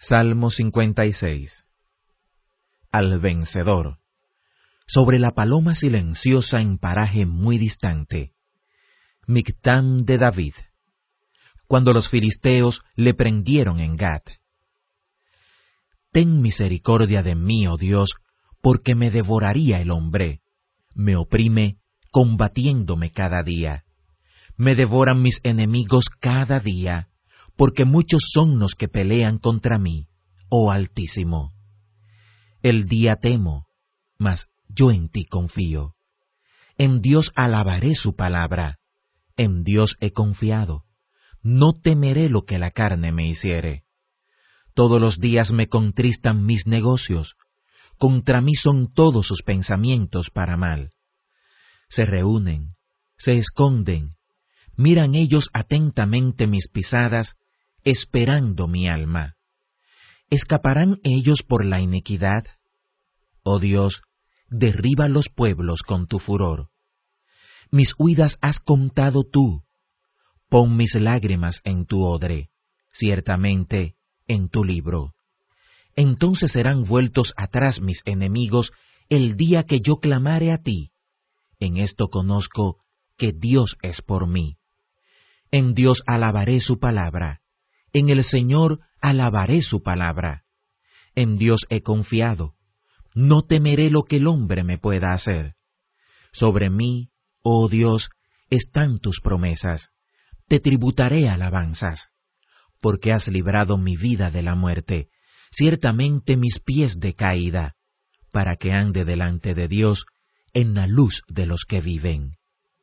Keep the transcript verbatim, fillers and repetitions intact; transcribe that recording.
Salmo cincuenta y seis. Al vencedor. Sobre la paloma silenciosa en paraje muy distante. Mictam de David. Cuando los filisteos le prendieron en Gat. Ten misericordia de mí, oh Dios, porque me devoraría el hombre. Me oprime, combatiéndome cada día. Me devoran mis enemigos cada día, porque muchos son los que pelean contra mí, oh Altísimo. El día temo, mas yo en ti confío. En Dios alabaré su palabra. En Dios he confiado. No temeré lo que la carne me hiciere. Todos los días me contristan mis negocios. Contra mí son todos sus pensamientos para mal. Se reúnen, se esconden, miran ellos atentamente mis pisadas, esperando mi alma. ¿Escaparán ellos por la iniquidad? Oh Dios, derriba los pueblos con tu furor. Mis huidas has contado tú. Pon mis lágrimas en tu odre, ciertamente en tu libro. Entonces serán vueltos atrás mis enemigos el día que yo clamare a ti. En esto conozco que Dios es por mí. En Dios alabaré su palabra. En el Señor alabaré su palabra. En Dios he confiado. No temeré lo que el hombre me pueda hacer. Sobre mí, oh Dios, están tus promesas. Te tributaré alabanzas. Porque has librado mi vida de la muerte, ciertamente mis pies de caída, para que ande delante de Dios en la luz de los que viven.